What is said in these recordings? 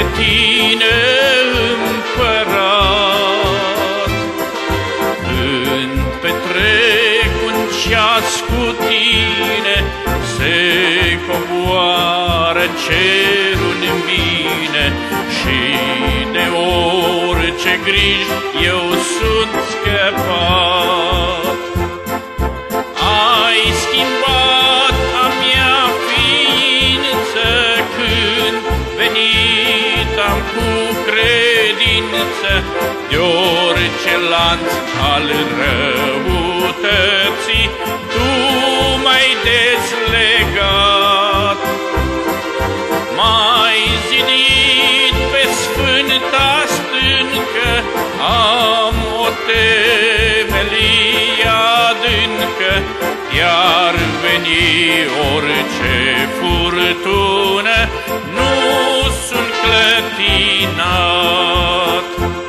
pe tine, Împărat. Când petrec un ceas cu tine, se coboară cerul în mine și de orice griji eu sunt scăpat. Ai schimbat a mea ființă când venit am cu credință, de orice lanț al răutății tu m-ai dezlegat. M-ai zidit pe sfânta stâncă, am o temelie adâncă, iar veni orice furtună, nu sunt clătinat.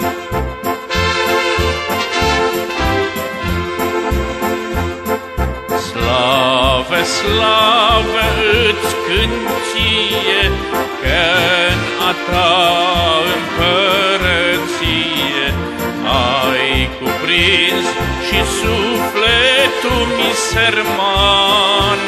Slavă, slavă îți cânt ție, că-n a ta împărăție ai cuprins și sufletul mi sărman.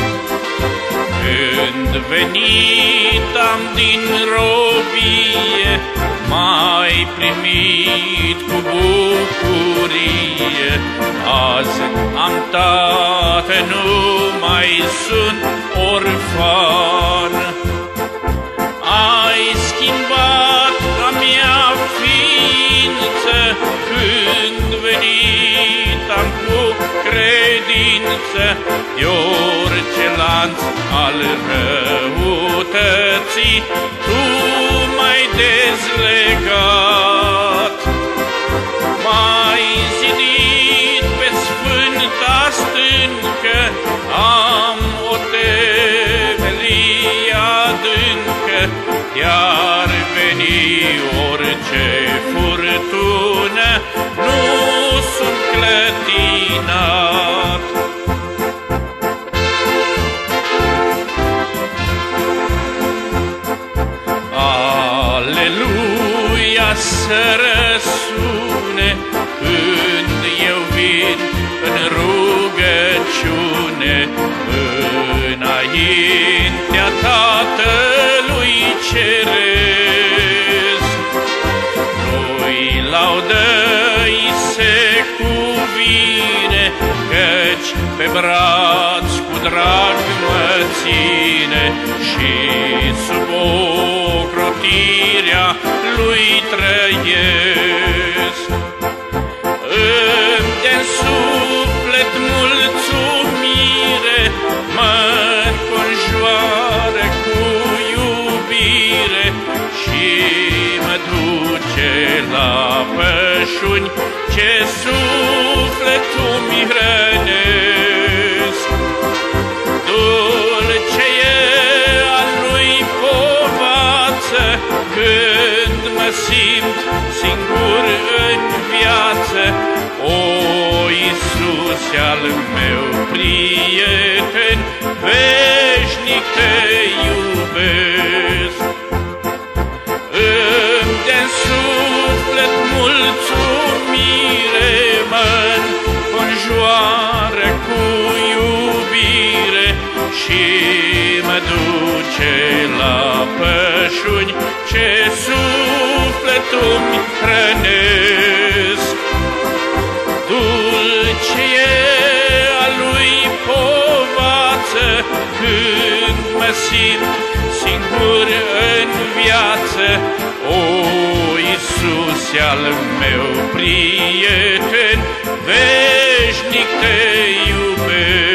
Când venit am din robie, m-ai primit cu bucurie. Azi am tată, nu mai sunt orfan. Ai schimbat a mea ființă când venit am cu credință, de orice lanț al răutății tu m-ai dezlegat. M-ai zidit pe sfânta stâncă, am o temelie adâncă, iar veni orice furtună, nu sunt clătinat. Aleluia să răsune când eu vin în rugăciune, înaintea Tatălui Ceresc. Nu-i laudă-i se cuvine, căci pe braț cu drag mă ține și sub ocrotirea lui trăiesc. Îmi-n suflet mulțumire, mă-nconjoară cu iubire și mă duce la pășuni ce sufletul mi hrănesc. Dulce e a lui povață când mă simt singur în viață. O, Iisuse al meu prieten, veșnic te iubesc. Îmi-n suflet mulțumire, mă-nconjoară cu iubire și mă duce la pășuni ce sufletul-mi hrănesc. Dulce e a lui povață când mă simt singur în viață. O, Iisuse al meu prieten, veșnic te iubesc.